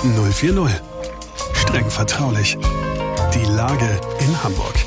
040. Streng vertraulich. Die Lage in Hamburg.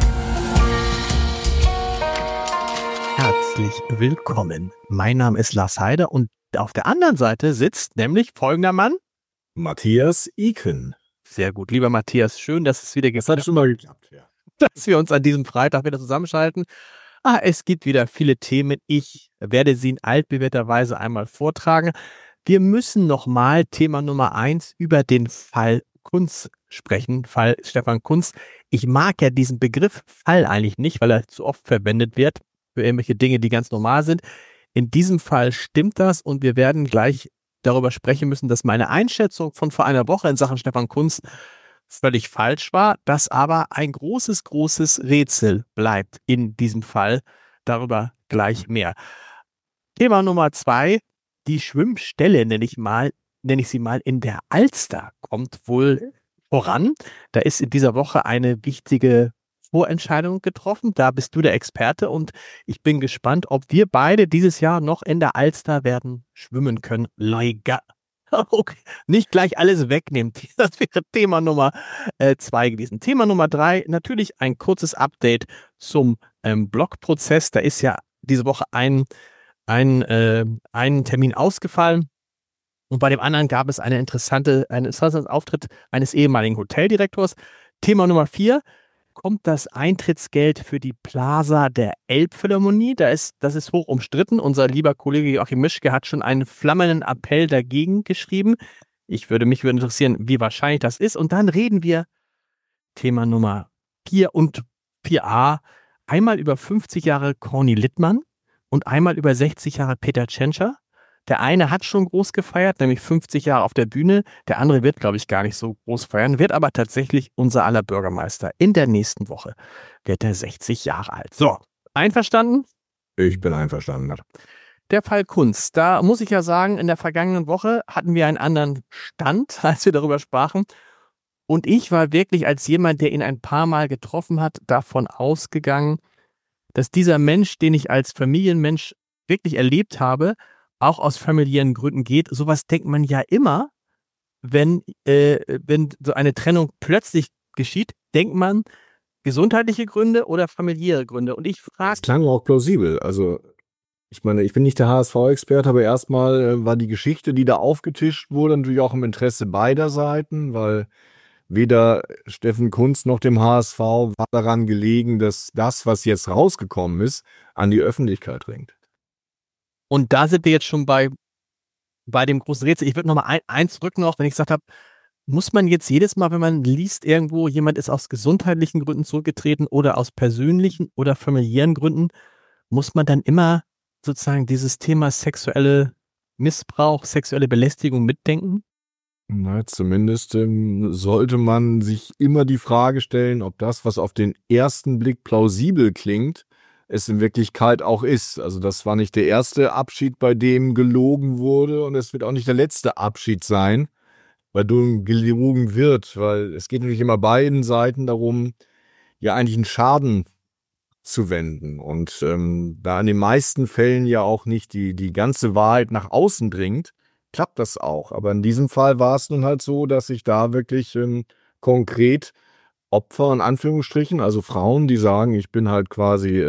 Herzlich willkommen. Mein Name ist Lars Heider und auf der anderen Seite sitzt nämlich folgender Mann. Matthias Iken. Sehr gut, lieber Matthias, schön, dass es wieder Das hat schon mal geklappt, ja. dass wir uns an diesem Freitag wieder zusammenschalten. Es gibt wieder viele Themen. Ich werde sie in altbewährter einmal vortragen. Wir müssen nochmal Thema Nummer 1 über den Fall Kunz sprechen. Fall Stefan Kunz. Ich mag ja diesen Begriff Fall eigentlich nicht, weil er zu oft verwendet wird für irgendwelche Dinge, die ganz normal sind. In diesem Fall stimmt das und wir werden gleich darüber sprechen müssen, dass meine Einschätzung von vor einer Woche in Sachen Stefan Kunz völlig falsch war, dass aber ein großes Rätsel bleibt in diesem Fall. Darüber gleich mehr. Thema Nummer 2, die Schwimmstelle nenne ich sie mal, in der Alster kommt wohl voran. Da ist in dieser Woche eine wichtige Vorentscheidung getroffen. Da bist du der Experte und ich bin gespannt, ob wir beide dieses Jahr noch in der Alster werden schwimmen können. Okay. Nicht gleich alles wegnehmen. Das wäre Thema Nummer 2 gewesen. Thema Nummer 3, natürlich ein kurzes Update zum Blogprozess. Da ist ja diese Woche ein Termin ausgefallen und bei dem anderen gab es einen interessanten Auftritt eines ehemaligen Hoteldirektors. Thema Nummer 4, kommt das Eintrittsgeld für die Plaza der Elbphilharmonie. Das ist hoch umstritten. Unser lieber Kollege Joachim Mischke hat schon einen flammenden Appell dagegen geschrieben. Mich würde interessieren, wie wahrscheinlich das ist. Und dann reden wir Thema Nummer 4 und 4a einmal über 50 Jahre Corny Littmann und einmal über 60 Jahre Peter Tschentscher. Der eine hat schon groß gefeiert, nämlich 50 Jahre auf der Bühne. Der andere wird, glaube ich, gar nicht so groß feiern, wird aber tatsächlich unser aller Bürgermeister. In der nächsten Woche wird er 60 Jahre alt. So, einverstanden? Ich bin einverstanden. Der Fall Kunz. Da muss ich ja sagen, in der vergangenen Woche hatten wir einen anderen Stand, als wir darüber sprachen. Und ich war wirklich als jemand, der ihn ein paar Mal getroffen hat, davon ausgegangen, dass dieser Mensch, den ich als Familienmensch wirklich erlebt habe, auch aus familiären Gründen geht. Sowas denkt man ja immer, wenn so eine Trennung plötzlich geschieht, denkt man gesundheitliche Gründe oder familiäre Gründe. Und ich frage... Das klang auch plausibel. Also, ich meine, ich bin nicht der HSV-Experte, aber erstmal war die Geschichte, die da aufgetischt wurde, natürlich auch im Interesse beider Seiten, weil weder Steffen Kunz noch dem HSV war daran gelegen, dass das, was jetzt rausgekommen ist, an die Öffentlichkeit dringt. Und da sind wir jetzt schon bei dem großen Rätsel. Ich würde noch mal eins zurück noch, wenn ich gesagt habe, muss man jetzt jedes Mal, wenn man liest irgendwo, jemand ist aus gesundheitlichen Gründen zurückgetreten oder aus persönlichen oder familiären Gründen, muss man dann immer sozusagen dieses Thema sexuelle Missbrauch, sexuelle Belästigung mitdenken? Na, zumindest sollte man sich immer die Frage stellen, ob das, was auf den ersten Blick plausibel klingt, es in Wirklichkeit auch ist. Also das war nicht der erste Abschied, bei dem gelogen wurde und es wird auch nicht der letzte Abschied sein, bei dem gelogen wird, weil es geht natürlich immer beiden Seiten darum, ja eigentlich einen Schaden zu wenden und da in den meisten Fällen ja auch nicht die ganze Wahrheit nach außen dringt, klappt das auch. Aber in diesem Fall war es nun halt so, dass sich da wirklich konkret Opfer in Anführungsstrichen, also Frauen, die sagen, ich bin halt quasi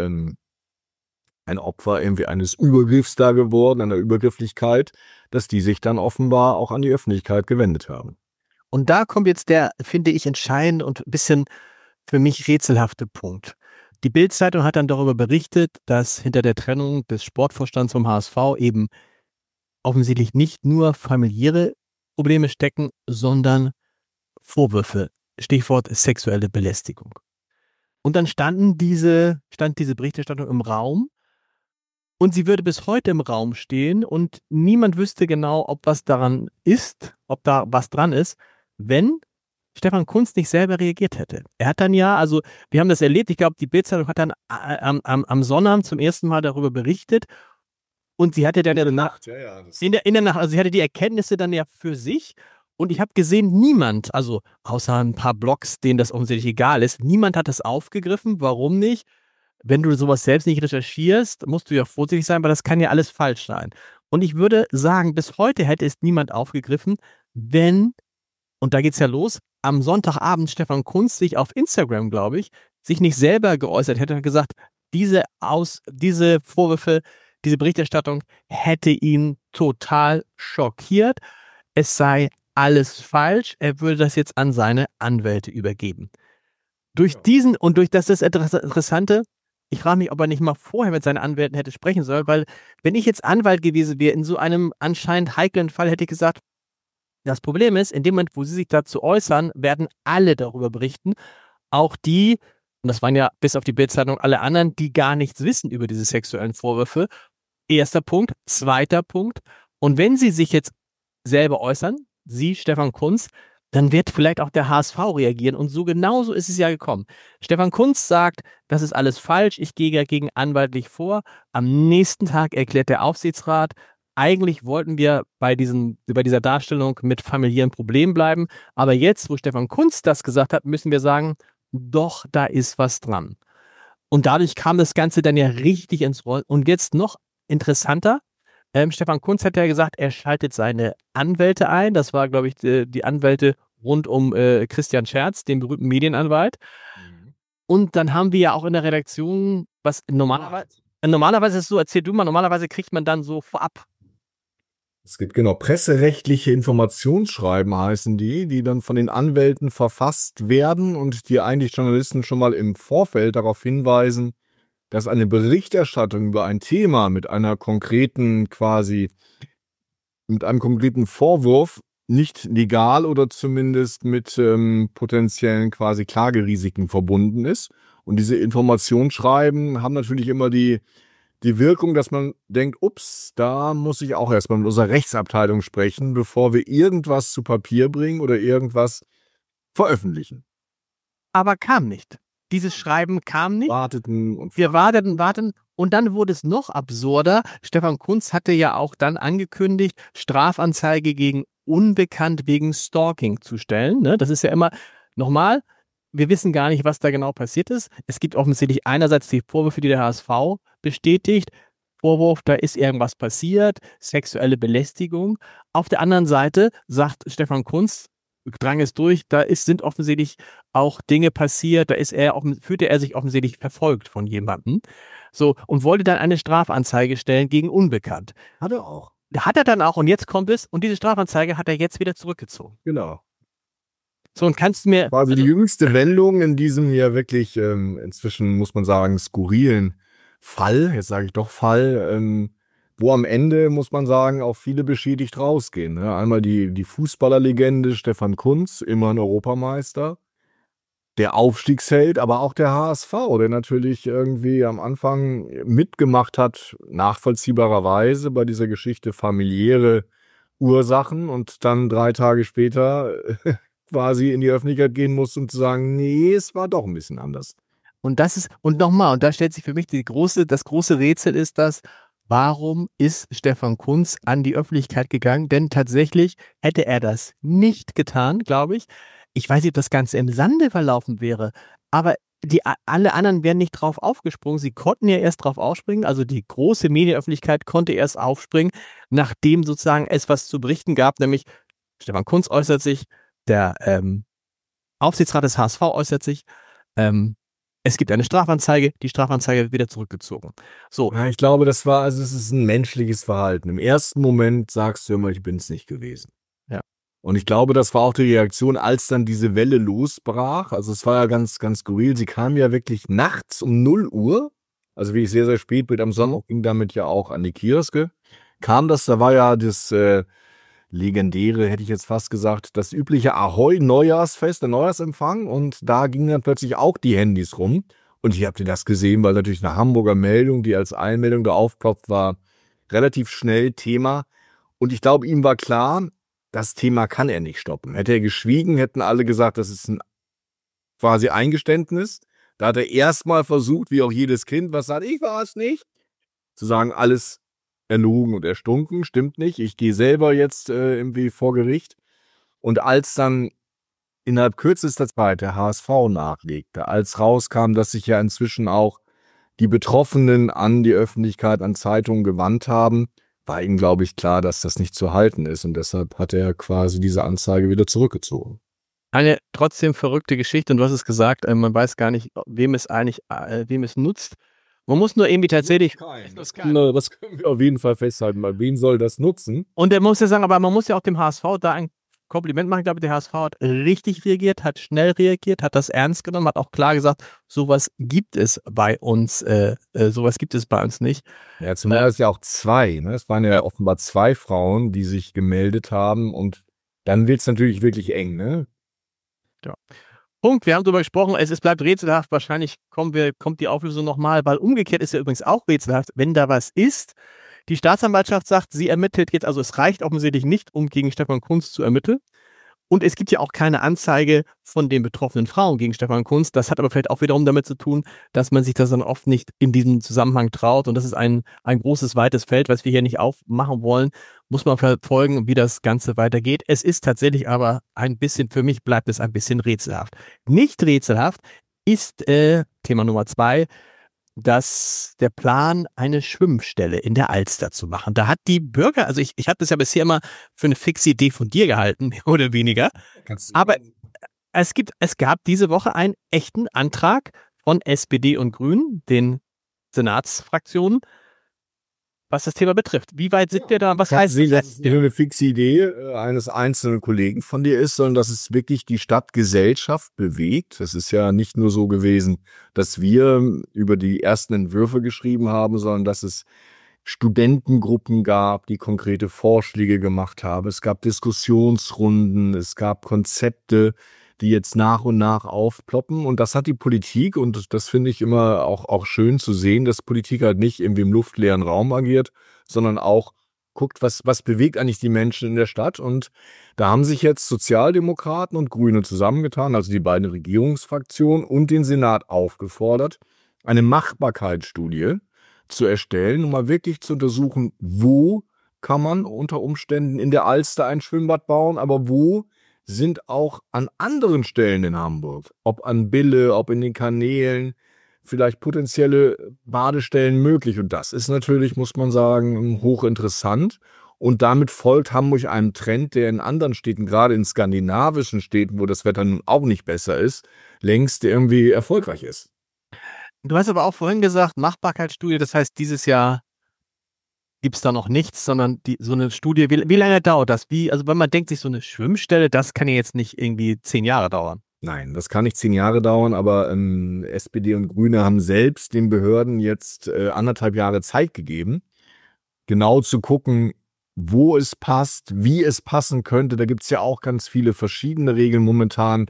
ein Opfer irgendwie eines Übergriffs da geworden, einer Übergrifflichkeit, dass die sich dann offenbar auch an die Öffentlichkeit gewendet haben. Und da kommt jetzt der, finde ich, entscheidende und ein bisschen für mich rätselhafte Punkt. Die Bild-Zeitung hat dann darüber berichtet, dass hinter der Trennung des Sportvorstands vom HSV eben offensichtlich nicht nur familiäre Probleme stecken, sondern Vorwürfe. Stichwort sexuelle Belästigung. Und dann stand diese Berichterstattung im Raum und sie würde bis heute im Raum stehen und niemand wüsste genau, ob was daran ist, ob da was dran ist, wenn Stefan Kunz nicht selber reagiert hätte. Er hat dann ja, also wir haben das erlebt, ich glaube, die Bild-Zeitung hat dann am Sonnabend zum ersten Mal darüber berichtet und sie hatte dann in der Nacht, in der Nacht, also sie hatte die Erkenntnisse dann ja für sich. Und ich habe gesehen, niemand, also außer ein paar Blogs, denen das offensichtlich egal ist, niemand hat das aufgegriffen. Warum nicht? Wenn du sowas selbst nicht recherchierst, musst du ja vorsichtig sein, weil das kann ja alles falsch sein. Und ich würde sagen, bis heute hätte es niemand aufgegriffen, wenn Und da geht's ja los. Am Sonntagabend Stefan Kunz sich auf Instagram, glaube ich, sich nicht selber geäußert hätte und gesagt, diese Vorwürfe, diese Berichterstattung hätte ihn total schockiert. Es sei alles falsch. Er würde das jetzt an seine Anwälte übergeben. Durch das ist das Interessante, ich frage mich, ob er nicht mal vorher mit seinen Anwälten hätte sprechen sollen, weil wenn ich jetzt Anwalt gewesen wäre in so einem anscheinend heiklen Fall, hätte ich gesagt, das Problem ist, in dem Moment, wo sie sich dazu äußern, werden alle darüber berichten, auch die, und das waren ja bis auf die Bild-Zeitung alle anderen, die gar nichts wissen über diese sexuellen Vorwürfe. Erster Punkt. Zweiter Punkt. Und wenn sie sich jetzt selber äußern, Sie, Stefan Kunz, dann wird vielleicht auch der HSV reagieren. Und so genauso ist es ja gekommen. Stefan Kunz sagt, das ist alles falsch, ich gehe dagegen anwaltlich vor. Am nächsten Tag erklärt der Aufsichtsrat, eigentlich wollten wir bei dieser Darstellung mit familiären Problemen bleiben. Aber jetzt, wo Stefan Kunz das gesagt hat, müssen wir sagen, doch, da ist was dran. Und dadurch kam das Ganze dann ja richtig ins Rollen. Und jetzt noch interessanter, Stefan Kunz hat ja gesagt, er schaltet seine Anwälte ein. Das war, glaube ich, die Anwälte rund um Christian Scherz, den berühmten Medienanwalt. Mhm. Und dann haben wir ja auch in der Redaktion, was normalerweise ist es so, erzähl du mal, normalerweise kriegt man dann so vorab. Es gibt genau presserechtliche Informationsschreiben heißen die dann von den Anwälten verfasst werden und die eigentlich Journalisten schon mal im Vorfeld darauf hinweisen, dass eine Berichterstattung über ein Thema mit einem konkreten Vorwurf nicht legal oder zumindest mit potenziellen quasi Klagerisiken verbunden ist. Und diese Informationsschreiben haben natürlich immer die Wirkung, dass man denkt, ups, da muss ich auch erstmal mit unserer Rechtsabteilung sprechen, bevor wir irgendwas zu Papier bringen oder irgendwas veröffentlichen. Aber kam nicht. Dieses Schreiben kam nicht. Wir warteten und dann wurde es noch absurder. Stefan Kunz hatte ja auch dann angekündigt, Strafanzeige gegen Unbekannt wegen Stalking zu stellen. Ne? Das ist ja immer, nochmal, wir wissen gar nicht, was da genau passiert ist. Es gibt offensichtlich einerseits die Vorwürfe, die der HSV bestätigt. Vorwurf, da ist irgendwas passiert, sexuelle Belästigung. Auf der anderen Seite sagt Stefan Kunz, drang es durch, sind offensichtlich auch Dinge passiert, fühlte er sich offensichtlich verfolgt von jemandem. So, und wollte dann eine Strafanzeige stellen gegen Unbekannt. Hat er auch. Hat er dann auch, und jetzt kommt es, und diese Strafanzeige hat er jetzt wieder zurückgezogen. Genau. So, und kannst du mir... Quasi die jüngste Wendung in diesem ja wirklich, inzwischen muss man sagen, skurrilen Fall, jetzt sage ich doch Fall, wo am Ende, muss man sagen, auch viele beschädigt rausgehen. Ne? Einmal die Fußballerlegende Stefan Kunz, immerhin Europameister, der Aufstiegsheld, aber auch der HSV, der natürlich irgendwie am Anfang mitgemacht hat, nachvollziehbarerweise bei dieser Geschichte familiäre Ursachen und dann 3 Tage später quasi in die Öffentlichkeit gehen muss, um zu sagen, nee, es war doch ein bisschen anders. Und da stellt sich für mich das große Rätsel ist das, warum ist Stefan Kunz an die Öffentlichkeit gegangen? Denn tatsächlich hätte er das nicht getan, glaube ich. Ich weiß nicht, ob das Ganze im Sande verlaufen wäre, aber alle anderen wären nicht drauf aufgesprungen. Sie konnten ja erst drauf aufspringen, also die große Medienöffentlichkeit konnte erst aufspringen, nachdem sozusagen es was zu berichten gab, nämlich Stefan Kunz äußert sich, der Aufsichtsrat des HSV äußert sich, es gibt eine Strafanzeige, die Strafanzeige wird wieder zurückgezogen. So. Ja, ich glaube, es ist ein menschliches Verhalten. Im ersten Moment sagst du immer, ich bin es nicht gewesen. Ja. Und ich glaube, das war auch die Reaktion, als dann diese Welle losbrach. Also es war ja ganz, ganz skurril. Sie kam ja wirklich nachts um 0 Uhr, also wie ich sehr, sehr spät bin am Sonntag, ging damit ja auch an die Kioske. Da war ja das legendäre, hätte ich jetzt fast gesagt, das übliche Ahoi-Neujahrsfest, der Neujahrsempfang. Und da gingen dann plötzlich auch die Handys rum. Und ich habe das gesehen, weil natürlich eine Hamburger Meldung, die als Einmeldung da aufploppt, war relativ schnell Thema. Und ich glaube, ihm war klar, das Thema kann er nicht stoppen. Hätte er geschwiegen, hätten alle gesagt, das ist ein quasi Eingeständnis. Da hat er erstmal versucht, wie auch jedes Kind, was sagt, ich war es nicht, zu sagen, alles erlogen und erstunken, stimmt nicht. Ich gehe selber jetzt irgendwie vor Gericht. Und als dann innerhalb kürzester Zeit der HSV nachlegte, als rauskam, dass sich ja inzwischen auch die Betroffenen an die Öffentlichkeit, an Zeitungen gewandt haben, war ihm, glaube ich, klar, dass das nicht zu halten ist. Und deshalb hat er quasi diese Anzeige wieder zurückgezogen. Eine trotzdem verrückte Geschichte. Und du hast es gesagt, man weiß gar nicht, wem es nutzt. Man muss nur irgendwie tatsächlich. Das können wir auf jeden Fall festhalten. Bei wem soll das nutzen? Und er muss ja sagen, aber man muss ja auch dem HSV da ein Kompliment machen. Ich glaube, der HSV hat richtig reagiert, hat schnell reagiert, hat das ernst genommen, hat auch klar gesagt, sowas gibt es bei uns nicht. Ja, zumal es ja auch zwei, ne? Es waren ja offenbar 2 Frauen, die sich gemeldet haben und dann wird es natürlich wirklich eng, ne? Ja. Punkt, wir haben darüber gesprochen, es bleibt rätselhaft, wahrscheinlich kommt die Auflösung nochmal, weil umgekehrt ist ja übrigens auch rätselhaft, wenn da was ist. Die Staatsanwaltschaft sagt, sie ermittelt jetzt, also es reicht offensichtlich nicht, um gegen Stefan Kunz zu ermitteln. Und es gibt ja auch keine Anzeige von den betroffenen Frauen gegen Stefan Kunz. Das hat aber vielleicht auch wiederum damit zu tun, dass man sich das dann oft nicht in diesem Zusammenhang traut. Und das ist ein großes, weites Feld, was wir hier nicht aufmachen wollen. Muss man verfolgen, wie das Ganze weitergeht. Es ist tatsächlich aber für mich bleibt es ein bisschen rätselhaft. Nicht rätselhaft ist Thema Nummer 2, dass der Plan, eine Schwimmstelle in der Alster zu machen. Da hat die Bürger, also ich habe das ja bisher immer für eine fixe Idee von dir gehalten, mehr oder weniger. Aber es gab diese Woche einen echten Antrag von SPD und Grünen, den Senatsfraktionen, was das Thema betrifft. Wie weit sind wir da? Was heißt das? Dass es nicht nur eine fixe Idee eines einzelnen Kollegen von dir ist, sondern dass es wirklich die Stadtgesellschaft bewegt. Das ist ja nicht nur so gewesen, dass wir über die ersten Entwürfe geschrieben haben, sondern dass es Studentengruppen gab, die konkrete Vorschläge gemacht haben. Es gab Diskussionsrunden, es gab Konzepte, die jetzt nach und nach aufploppen. Und das hat die Politik, und das finde ich immer auch schön zu sehen, dass Politik halt nicht irgendwie im luftleeren Raum agiert, sondern auch guckt, was bewegt eigentlich die Menschen in der Stadt. Und da haben sich jetzt Sozialdemokraten und Grüne zusammengetan, also die beiden Regierungsfraktionen, und den Senat aufgefordert, eine Machbarkeitsstudie zu erstellen, um mal wirklich zu untersuchen, wo kann man unter Umständen in der Alster ein Schwimmbad bauen, aber wo sind auch an anderen Stellen in Hamburg, ob an Bille, ob in den Kanälen, vielleicht potenzielle Badestellen möglich. Und das ist natürlich, muss man sagen, hochinteressant. Und damit folgt Hamburg einem Trend, der in anderen Städten, gerade in skandinavischen Städten, wo das Wetter nun auch nicht besser ist, längst irgendwie erfolgreich ist. Du hast aber auch vorhin gesagt, Machbarkeitsstudie, das heißt, dieses Jahr gibt es da noch nichts, sondern so eine Studie, wie lange dauert das? Also wenn man denkt sich, so eine Schwimmstelle, das kann ja jetzt nicht irgendwie 10 Jahre dauern. Nein, das kann nicht 10 Jahre dauern, aber SPD und Grüne haben selbst den Behörden jetzt 1,5 Jahre Zeit gegeben, genau zu gucken, wo es passt, wie es passen könnte. Da gibt es ja auch ganz viele verschiedene Regeln. Momentan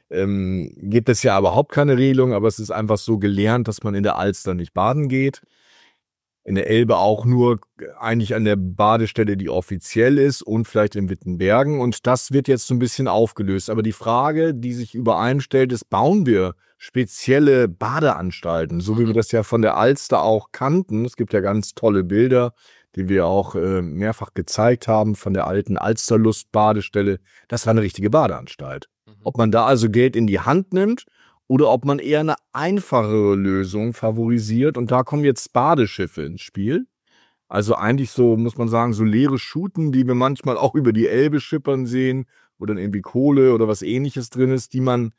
gibt es ja überhaupt keine Regelung, aber es ist einfach so gelernt, dass man in der Alster nicht baden geht. In der Elbe auch nur eigentlich an der Badestelle, die offiziell ist, und vielleicht in Wittenbergen. Und das wird jetzt so ein bisschen aufgelöst. Aber die Frage, die sich übereinstellt, ist, bauen wir spezielle Badeanstalten, so wie wir das ja von der Alster auch kannten. Es gibt ja ganz tolle Bilder, die wir auch mehrfach gezeigt haben von der alten Alsterlust-Badestelle. Das war eine richtige Badeanstalt. Ob man da also Geld in die Hand nimmt oder ob man eher eine einfachere Lösung favorisiert. Und da kommen jetzt Badeschiffe ins Spiel. Also eigentlich so, muss man sagen, so leere Schuten, die wir manchmal auch über die Elbe schippern sehen, wo dann irgendwie Kohle oder was Ähnliches drin ist, die man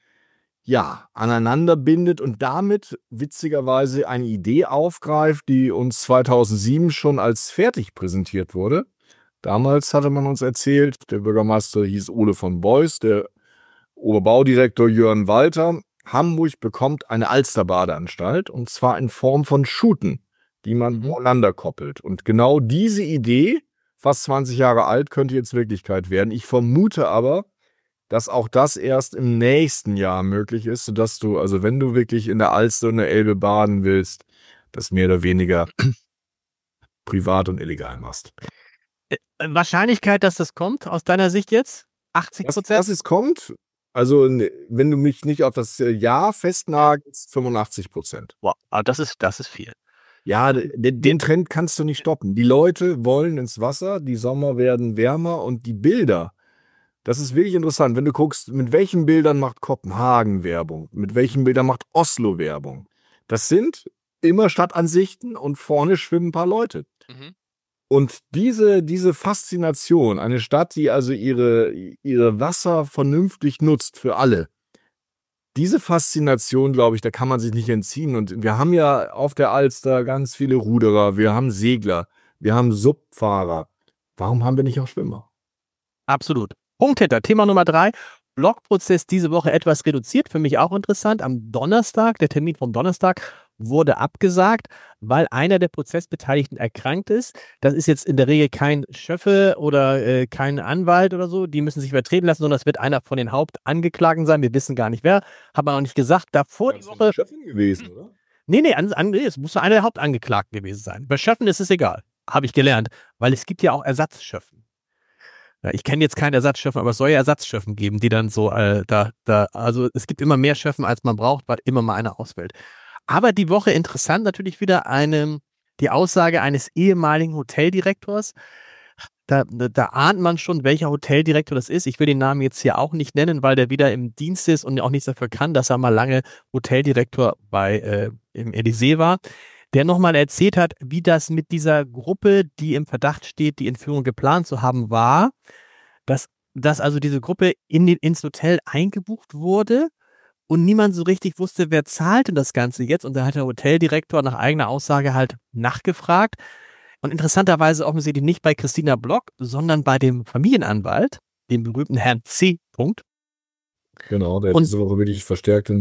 ja aneinander bindet und damit witzigerweise eine Idee aufgreift, die uns 2007 schon als fertig präsentiert wurde. Damals hatte man uns erzählt, der Bürgermeister hieß Ole von Beuys, der Oberbaudirektor Jörn Walter. Hamburg bekommt eine Alsterbadeanstalt, und zwar in Form von Schuten, die man voneinander koppelt. Und genau diese Idee, fast 20 Jahre alt, könnte jetzt Wirklichkeit werden. Ich vermute aber, dass auch das erst im nächsten Jahr möglich ist, sodass du, also wenn du wirklich in der Alster und der Elbe baden willst, das mehr oder weniger privat und illegal machst. Wahrscheinlichkeit, dass das kommt, aus deiner Sicht jetzt? 80%? Dass es kommt? Also, wenn du mich nicht auf das Jahr festnagelst, 85%. Wow, das ist viel. Ja, den Trend kannst du nicht stoppen. Die Leute wollen ins Wasser, die Sommer werden wärmer, und die Bilder, das ist wirklich interessant. Wenn du guckst, mit welchen Bildern macht Kopenhagen Werbung, mit welchen Bildern macht Oslo Werbung. Das sind immer Stadtansichten und vorne schwimmen ein paar Leute. Und diese Faszination, eine Stadt, die also ihre Wasser vernünftig nutzt für alle, diese Faszination, glaube ich, da kann man sich nicht entziehen. Und wir haben ja auf der Alster ganz viele Ruderer, wir haben Segler, wir haben Subfahrer. Warum haben wir nicht auch Schwimmer? Absolut. Punkt hinter. Thema Nummer 3. Blockprozess diese Woche etwas reduziert. Für mich auch interessant. Am Donnerstag, der Termin vom Donnerstag, wurde abgesagt, weil einer der Prozessbeteiligten erkrankt ist. Das ist jetzt in der Regel kein Schöffe oder kein Anwalt oder so. Die müssen sich vertreten lassen, sondern das wird einer von den Hauptangeklagten sein. Wir wissen gar nicht wer. Hat man auch nicht gesagt. Davor die Woche. Schöffen gewesen, oder? Nee, es muss einer der Hauptangeklagten gewesen sein. Bei Schöffen ist es egal. Habe ich gelernt. Weil es gibt ja auch Ersatzschöffen. Ja, ich kenne jetzt keinen Ersatzschöffen, aber es soll ja Ersatzschöffen geben, die dann so also es gibt immer mehr Schöffen, als man braucht, weil immer mal einer ausfällt. Aber die Woche interessant natürlich wieder die Aussage eines ehemaligen Hoteldirektors. Da ahnt man schon, welcher Hoteldirektor das ist. Ich will den Namen jetzt hier auch nicht nennen, weil der wieder im Dienst ist und auch nichts dafür kann, dass er mal lange Hoteldirektor im Elysée war. Der nochmal erzählt hat, wie das mit dieser Gruppe, die im Verdacht steht, die Entführung geplant zu haben, war, dass also diese Gruppe ins Hotel eingebucht wurde und niemand so richtig wusste, wer zahlte das Ganze jetzt. Und da hat der Hoteldirektor nach eigener Aussage halt nachgefragt. Und interessanterweise offensichtlich nicht bei Christina Block, sondern bei dem Familienanwalt, dem berühmten Herrn C. Genau, der diese Woche wirklich verstärkt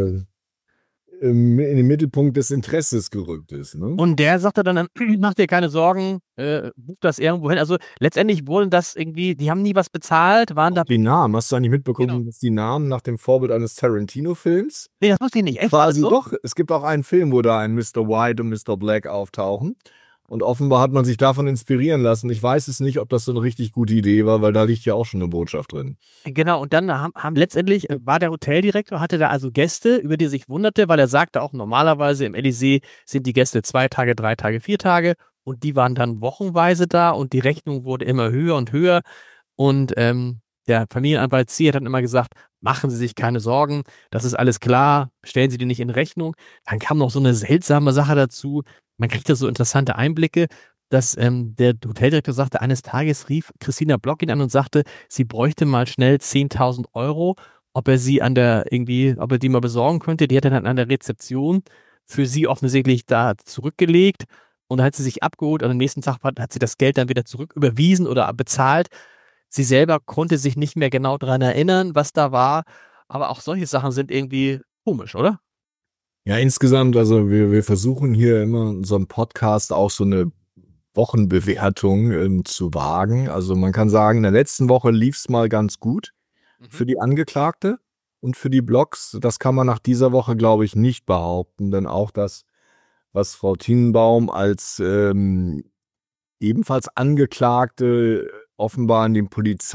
in den Mittelpunkt des Interesses gerückt ist. Ne? Und der sagte dann, mach dir keine Sorgen, buch das irgendwo hin. Also letztendlich wurden das irgendwie, die haben nie was bezahlt, waren da... Die Namen, hast du eigentlich mitbekommen, dass die Namen nach dem Vorbild eines Tarantino-Films? Nee, das wusste ich nicht. Quasi so? Doch, es gibt auch einen Film, wo da ein Mr. White und Mr. Black auftauchen. Und offenbar hat man sich davon inspirieren lassen. Ich weiß es nicht, ob das so eine richtig gute Idee war, weil da liegt ja auch schon eine Botschaft drin. Genau, und dann letztendlich war der Hoteldirektor, hatte da also Gäste, über die er sich wunderte, weil er sagte auch, normalerweise im Elysée sind die Gäste 2 Tage, 3 Tage, 4 Tage und die waren dann wochenweise da und die Rechnung wurde immer höher und höher. Und der Familienanwalt C. hat dann immer gesagt, machen Sie sich keine Sorgen, das ist alles klar, stellen Sie die nicht in Rechnung. Dann kam noch so eine seltsame Sache dazu, man kriegt da so interessante Einblicke, dass der Hoteldirektor sagte, eines Tages rief Christina Block ihn an und sagte, sie bräuchte mal schnell 10.000 €, ob er die mal besorgen könnte. Die hat er dann an der Rezeption für sie offensichtlich da zurückgelegt und dann hat sie sich abgeholt und am nächsten Tag hat sie das Geld dann wieder zurück überwiesen oder bezahlt. Sie selber konnte sich nicht mehr genau daran erinnern, was da war, aber auch solche Sachen sind irgendwie komisch, oder? Ja, insgesamt, also wir versuchen hier immer in unserem Podcast auch so eine Wochenbewertung zu wagen. Also man kann sagen, in der letzten Woche lief es mal ganz gut für die Angeklagte und für die Blocks. Das kann man nach dieser Woche, glaube ich, nicht behaupten, denn auch das, was Frau Tienbaum als ebenfalls Angeklagte offenbar in den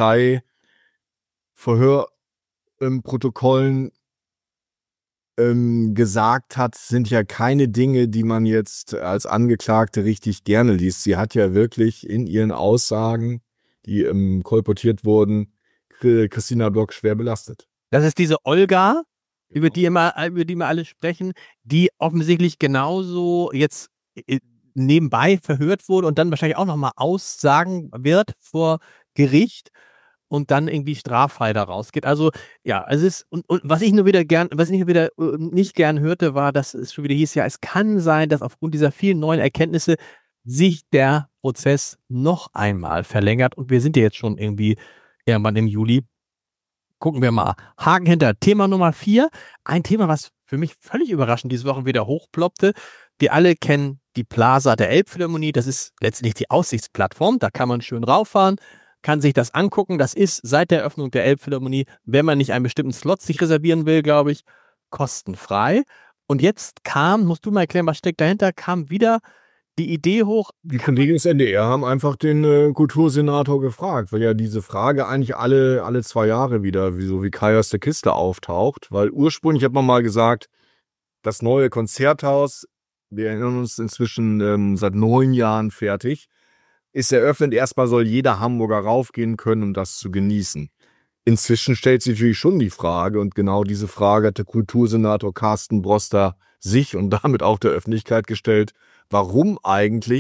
Polizeiverhörprotokollen gesagt hat, sind ja keine Dinge, die man jetzt als Angeklagte richtig gerne liest. Sie hat ja wirklich in ihren Aussagen, die kolportiert wurden, Christina Block schwer belastet. Das ist diese Olga, über die wir alle sprechen, die offensichtlich genauso jetzt nebenbei verhört wurde und dann wahrscheinlich auch nochmal aussagen wird vor Gericht und dann irgendwie straffrei da rausgeht. Also ja, es ist, und was ich nicht gern hörte, war, dass es schon wieder hieß, ja, es kann sein, dass aufgrund dieser vielen neuen Erkenntnisse sich der Prozess noch einmal verlängert und wir sind ja jetzt schon irgendwie irgendwann im Juli. Gucken wir mal. Haken hinter. Thema Nummer 4. Ein Thema, was für mich völlig überraschend diese Woche wieder hochploppte. Wir alle kennen die Plaza der Elbphilharmonie. Das ist letztendlich die Aussichtsplattform. Da kann man schön rauffahren, kann sich das angucken. Das ist seit der Eröffnung der Elbphilharmonie, wenn man nicht einen bestimmten Slot sich reservieren will, glaube ich, kostenfrei. Und jetzt musst du mal erklären, was steckt dahinter, kam wieder die Idee hoch. Die Kollegen des NDR haben einfach den Kultursenator gefragt, weil ja diese Frage eigentlich alle 2 Jahre wieder, so wie Kai aus der Kiste auftaucht. Weil ursprünglich hat man mal gesagt, das neue Konzerthaus, wir erinnern uns inzwischen seit 9 Jahren fertig, ist eröffnet. Erstmal soll jeder Hamburger raufgehen können, um das zu genießen. Inzwischen stellt sich natürlich schon die Frage, und genau diese Frage hat der Kultursenator Carsten Broster sich und damit auch der Öffentlichkeit gestellt, warum eigentlich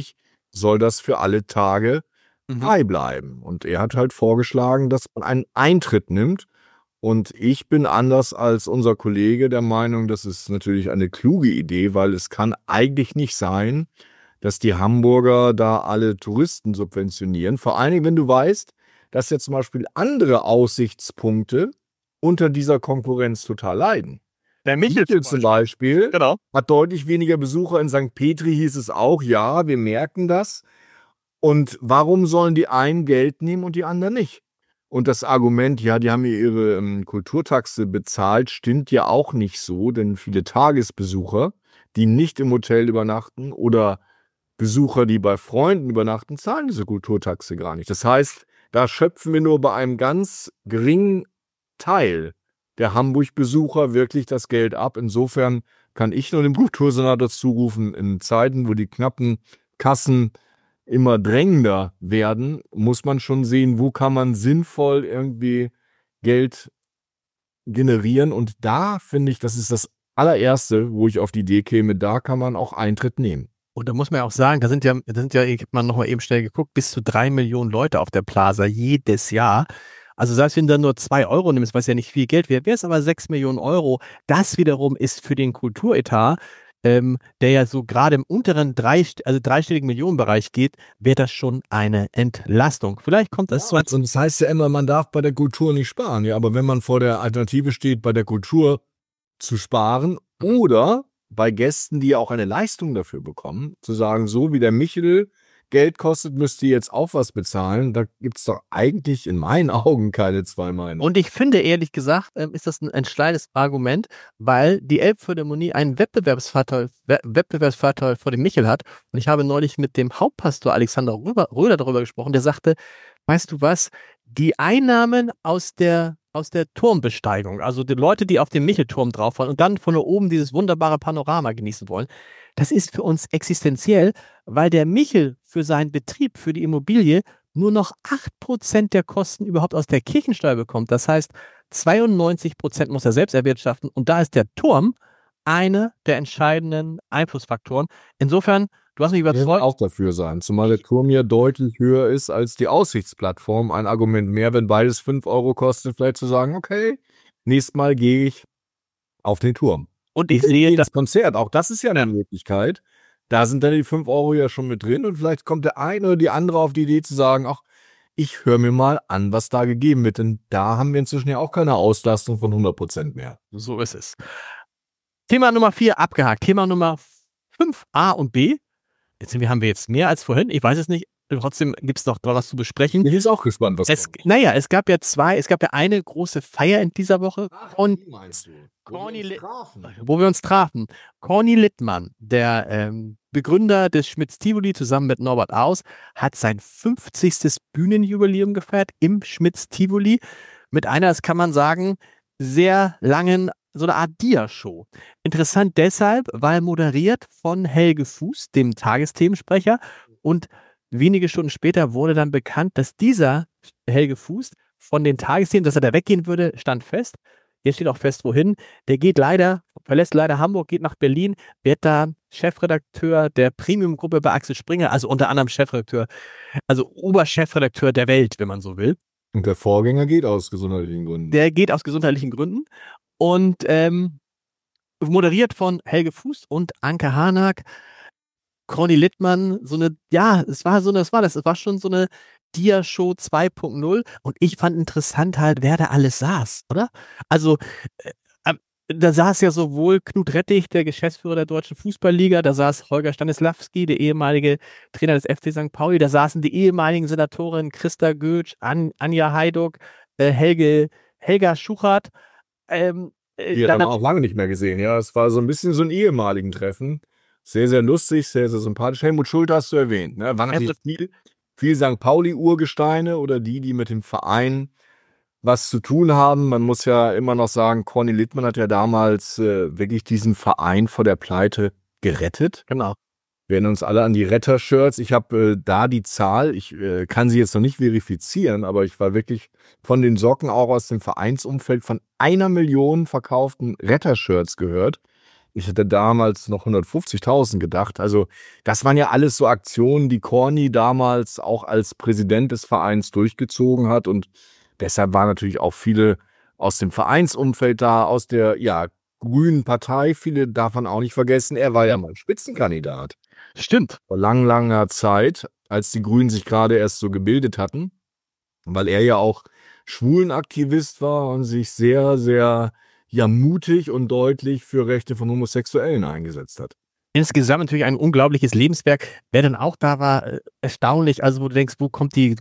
soll das für alle Tage frei bleiben. Und er hat halt vorgeschlagen, dass man einen Eintritt nimmt. Und ich bin anders als unser Kollege der Meinung, das ist natürlich eine kluge Idee, weil es kann eigentlich nicht sein, dass die Hamburger da alle Touristen subventionieren. Vor allen Dingen, wenn du weißt, dass ja zum Beispiel andere Aussichtspunkte unter dieser Konkurrenz total leiden. Der Michel zum Beispiel Genau. hat deutlich weniger Besucher. In St. Petri hieß es auch, ja, wir merken das. Und warum sollen die einen Geld nehmen und die anderen nicht? Und das Argument, ja, die haben ja ihre Kulturtaxe bezahlt, stimmt ja auch nicht so, denn viele Tagesbesucher, die nicht im Hotel übernachten oder Besucher, die bei Freunden übernachten, zahlen diese Kulturtaxe gar nicht. Das heißt, da schöpfen wir nur bei einem ganz geringen Teil der Hamburg-Besucher wirklich das Geld ab. Insofern kann ich nur dem Kultursenator zurufen, in Zeiten, wo die knappen Kassen immer drängender werden, muss man schon sehen, wo kann man sinnvoll irgendwie Geld generieren. Und da finde ich, das ist das allererste, wo ich auf die Idee käme, da kann man auch Eintritt nehmen. Und da muss man ja auch sagen, da sind ja, ich habe mal nochmal eben schnell geguckt, bis zu 3 Millionen Leute auf der Plaza jedes Jahr. Also selbst wenn du dann nur 2 Euro nimmst, was ja nicht viel Geld wäre, wäre es aber 6 Millionen Euro. Das wiederum ist für den Kulturetat, der ja so gerade im unteren dreistelligen Millionenbereich geht, wäre das schon eine Entlastung. Vielleicht kommt das Und das heißt ja immer, man darf bei der Kultur nicht sparen. Ja, aber wenn man vor der Alternative steht, bei der Kultur zu sparen oder bei Gästen, die ja auch eine Leistung dafür bekommen, zu sagen, so wie der Michel Geld kostet, müsst ihr jetzt auch was bezahlen. Da gibt es doch eigentlich in meinen Augen keine zwei Meinungen. Und ich finde, ehrlich gesagt, ist das ein entscheidendes Argument, weil die Elbphilharmonie einen Wettbewerbsvorteil vor dem Michel hat. Und ich habe neulich mit dem Hauptpastor Alexander Röder darüber gesprochen, der sagte, weißt du was, die Einnahmen aus der Turmbesteigung, also die Leute, die auf dem Michelturm drauf waren und dann von oben dieses wunderbare Panorama genießen wollen, das ist für uns existenziell, weil der Michel für seinen Betrieb, für die Immobilie nur noch 8% der Kosten überhaupt aus der Kirchensteuer bekommt. Das heißt, 92% muss er selbst erwirtschaften und da ist der Turm einer der entscheidenden Einflussfaktoren. Insofern, du hast mich überzeugt. Auch dafür sein, zumal der Turm ja deutlich höher ist als die Aussichtsplattform. Ein Argument mehr, wenn beides 5 Euro kostet, vielleicht zu sagen, okay, nächstes Mal gehe ich auf den Turm. Und ich sehe das Konzert, auch das ist ja eine Möglichkeit. Da sind dann die 5 Euro ja schon mit drin und vielleicht kommt der eine oder die andere auf die Idee zu sagen, ach, ich höre mir mal an, was da gegeben wird. Denn da haben wir inzwischen ja auch keine Auslastung von 100% mehr. So ist es. Thema Nummer 4 abgehakt. Thema Nummer 5, A und B. Haben wir jetzt mehr als vorhin? Ich weiß es nicht. Trotzdem gibt es noch was zu besprechen. Ich bin auch gespannt, was kommt. Naja, es gab ja eine große Feier in dieser Woche. Und meinst du? Wo wir uns trafen. Corny Littmann, der Begründer des Schmitz-Tivoli zusammen mit Norbert Aus, hat sein 50. Bühnenjubiläum gefeiert im Schmitz-Tivoli mit einer, das kann man sagen, sehr langen, so eine Art Dia-Show. Interessant deshalb, weil moderiert von Helge Fuß, dem Tagesthemensprecher, und wenige Stunden später wurde dann bekannt, dass dieser Helge Fuß von den Tagesthemen, dass er da weggehen würde, stand fest. Jetzt steht auch fest, wohin. Der verlässt leider Hamburg, geht nach Berlin, wird da Chefredakteur der Premium-Gruppe bei Axel Springer, also unter anderem Chefredakteur, also Oberchefredakteur der Welt, wenn man so will. Und der Vorgänger geht aus gesundheitlichen Gründen. Der geht aus gesundheitlichen Gründen und moderiert von Helge Fuß und Anke Harnack. Corny Littmann, es war schon so eine Dia-Show 2.0 und ich fand interessant halt, wer da alles saß, oder? Also, da saß ja sowohl Knut Rettich, der Geschäftsführer der Deutschen Fußballliga, da saß Holger Stanislawski, der ehemalige Trainer des FC St. Pauli, da saßen die ehemaligen Senatoren Christa Götsch, Anja Hajduk, Helga Schuchert. Die hat man auch lange nicht mehr gesehen, ja. Es war so ein bisschen so ein ehemaligen Treffen. Sehr, sehr lustig, sehr, sehr sympathisch. Helmut Schulte hast du erwähnt, ne? Waren natürlich viel St. Pauli-Urgesteine oder die mit dem Verein was zu tun haben. Man muss ja immer noch sagen, Corny Littmann hat ja damals wirklich diesen Verein vor der Pleite gerettet. Genau. Wir erinnern uns alle an die Retter-Shirts. Ich habe da die Zahl, ich kann sie jetzt noch nicht verifizieren, aber ich war wirklich von den Socken auch aus dem Vereinsumfeld von 1 Million verkauften Retter-Shirts gehört. Ich hätte damals noch 150.000 gedacht. Also das waren ja alles so Aktionen, die Corny damals auch als Präsident des Vereins durchgezogen hat. Und deshalb waren natürlich auch viele aus dem Vereinsumfeld da, aus der Grünen Partei. Viele darf man auch nicht vergessen. Er war ja mal Spitzenkandidat. Stimmt. Vor langer Zeit, als die Grünen sich gerade erst so gebildet hatten, weil er ja auch Schwulenaktivist war und sich sehr, sehr mutig und deutlich für Rechte von Homosexuellen eingesetzt hat. Insgesamt natürlich ein unglaubliches Lebenswerk. Wer dann auch da war, erstaunlich. Also wo du denkst, wo kommt die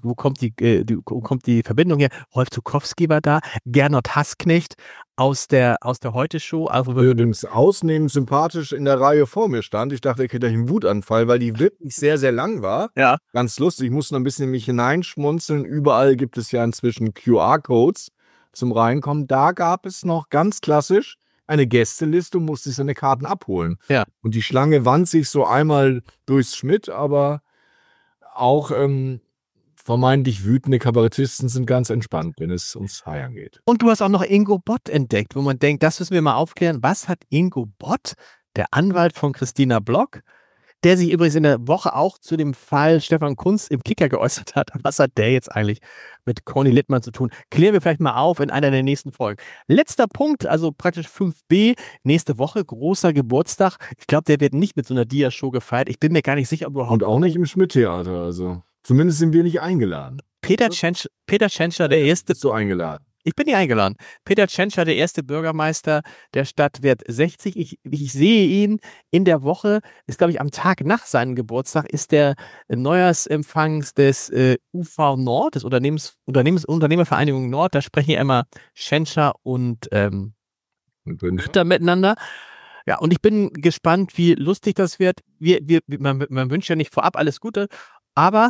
Verbindung her? Rolf Zuckowski war da, Gernot Hassknecht aus der Heute-Show. Also Übrigens ausnehmend sympathisch in der Reihe vor mir stand. Ich dachte, er kriegt gleich einen Wutanfall, weil die wirklich sehr, sehr lang war. Ja. Ganz lustig. Ich musste noch ein bisschen in mich hineinschmunzeln. Überall gibt es ja inzwischen QR-Codes zum Reinkommen. Da gab es noch ganz klassisch eine Gästeliste und musste sich seine Karten abholen. Ja. Und die Schlange wand sich so einmal durchs Schmidt, aber auch vermeintlich wütende Kabarettisten sind ganz entspannt, wenn es ums Feiern geht. Und du hast auch noch Ingo Bott entdeckt, wo man denkt, das müssen wir mal aufklären. Was hat Ingo Bott, der Anwalt von Christina Block, der sich übrigens in der Woche auch zu dem Fall Stefan Kunz im Kicker geäußert hat. Was hat der jetzt eigentlich mit Corny Littmann zu tun? Klären wir vielleicht mal auf in einer der nächsten Folgen. Letzter Punkt, also praktisch 5b, nächste Woche, großer Geburtstag. Ich glaube, der wird nicht mit so einer Dia-Show gefeiert. Ich bin mir gar nicht sicher, ob überhaupt. Und auch nicht im Schmidt-Theater, also zumindest sind wir nicht eingeladen. Peter Tschentscher, der erste. Bist du eingeladen? Ich bin hier eingeladen. Peter Tschentscher, der erste Bürgermeister der Stadt, wird 60. Ich sehe ihn in der Woche, ist glaube ich am Tag nach seinem Geburtstag, ist der Neujahrsempfang des UV Nord, des Unternehmervereinigung Nord. Da sprechen ja immer Tschentscher und Ritter miteinander. Ja, und ich bin gespannt, wie lustig das wird. Man wünscht ja nicht vorab alles Gute, aber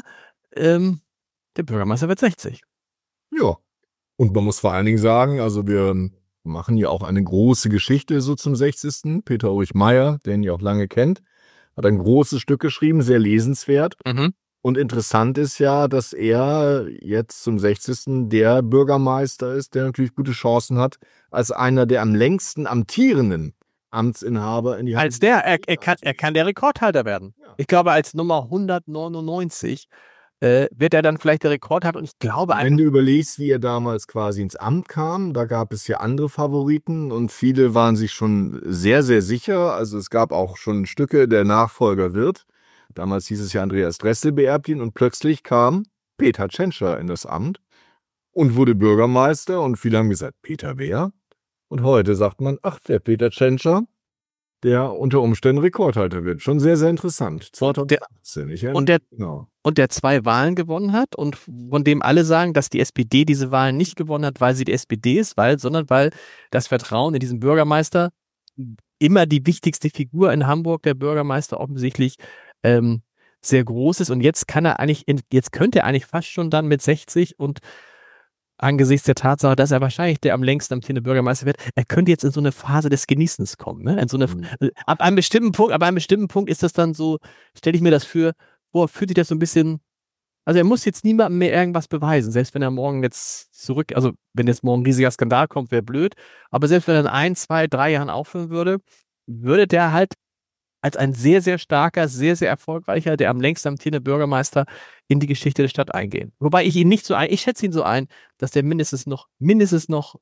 der Bürgermeister wird 60. Ja. Und man muss vor allen Dingen sagen, also wir machen ja auch eine große Geschichte so zum 60. Peter Ulrich Meyer, den ihr auch lange kennt, hat ein großes Stück geschrieben, sehr lesenswert. Mhm. Und interessant ist ja, dass er jetzt zum 60. der Bürgermeister ist, der natürlich gute Chancen hat, als einer der am längsten amtierenden Amtsinhaber in die Als er kann der Rekordhalter werden. Ja. Ich glaube, als Nummer 199 wird er dann vielleicht der Rekordhalter. Und ich glaube Wenn du überlegst, wie er damals quasi ins Amt kam, da gab es ja andere Favoriten und viele waren sich schon sehr, sehr sicher. Also es gab auch schon Stücke, der Nachfolger wird. Damals hieß es ja, Andreas Dressel beerbt ihn und plötzlich kam Peter Tschentscher in das Amt und wurde Bürgermeister und viele haben gesagt, Peter wer? Und heute sagt man, ach, der Peter Tschentscher, der unter Umständen Rekordhalter wird. Schon sehr, sehr interessant. 2018. Und der 2 Wahlen gewonnen hat und von dem alle sagen, dass die SPD diese Wahlen nicht gewonnen hat, weil sie die SPD ist, sondern weil das Vertrauen in diesen Bürgermeister, immer die wichtigste Figur in Hamburg, der Bürgermeister offensichtlich sehr groß ist. Und jetzt könnte er eigentlich fast schon dann mit 60 und angesichts der Tatsache, dass er wahrscheinlich der am längsten amtierende Bürgermeister wird, er könnte jetzt in so eine Phase des Genießens kommen. Ne? Ab einem bestimmten Punkt ist das dann so, stelle ich mir das fühlt sich das so ein bisschen, also er muss jetzt niemandem mehr irgendwas beweisen, selbst wenn er morgen jetzt wenn jetzt morgen ein riesiger Skandal kommt, wäre blöd, aber selbst wenn er in 1, 2, 3 Jahren aufhören würde der halt als ein sehr, sehr starker, sehr, sehr erfolgreicher, der am längsten amtierende Bürgermeister in die Geschichte der Stadt eingehen. Wobei ich ich schätze ihn so ein, dass der mindestens noch mindestens noch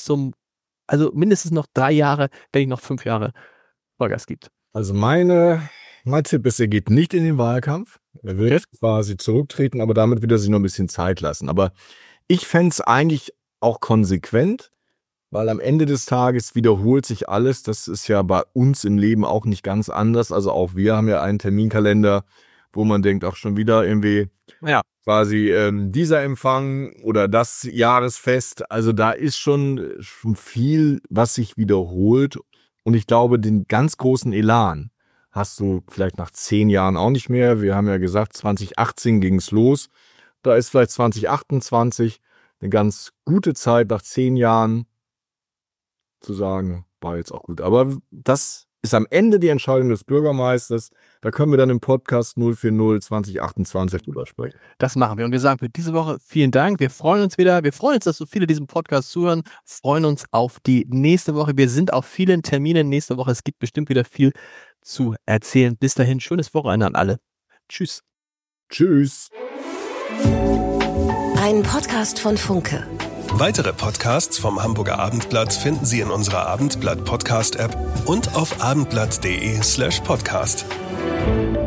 3 Jahre, wenn nicht noch 5 Jahre Vollgas gibt. Also mein Tipp ist, er geht nicht in den Wahlkampf. Er wird quasi zurücktreten, aber damit wird er sich noch ein bisschen Zeit lassen. Aber ich fände es eigentlich auch konsequent, weil am Ende des Tages wiederholt sich alles. Das ist ja bei uns im Leben auch nicht ganz anders. Also auch wir haben ja einen Terminkalender, wo man denkt, auch schon wieder irgendwie quasi dieser Empfang oder das Jahresfest. Also da ist schon viel, was sich wiederholt. Und ich glaube, den ganz großen Elan hast du vielleicht nach 10 Jahren auch nicht mehr. Wir haben ja gesagt, 2018 ging es los. Da ist vielleicht 2028 eine ganz gute Zeit, nach 10 Jahren zu sagen, war jetzt auch gut. Aber das ist am Ende die Entscheidung des Bürgermeisters. Da können wir dann im Podcast 040 2028 drüber sprechen. Das machen wir. Und wir sagen für diese Woche vielen Dank. Wir freuen uns wieder. Wir freuen uns, dass so viele diesem Podcast zuhören. Freuen uns auf die nächste Woche. Wir sind auf vielen Terminen nächste Woche. Es gibt bestimmt wieder viel zu erzählen. Bis dahin, schönes Wochenende an alle. Tschüss. Tschüss. Ein Podcast von Funke. Weitere Podcasts vom Hamburger Abendblatt finden Sie in unserer Abendblatt-Podcast-App und auf abendblatt.de/podcast.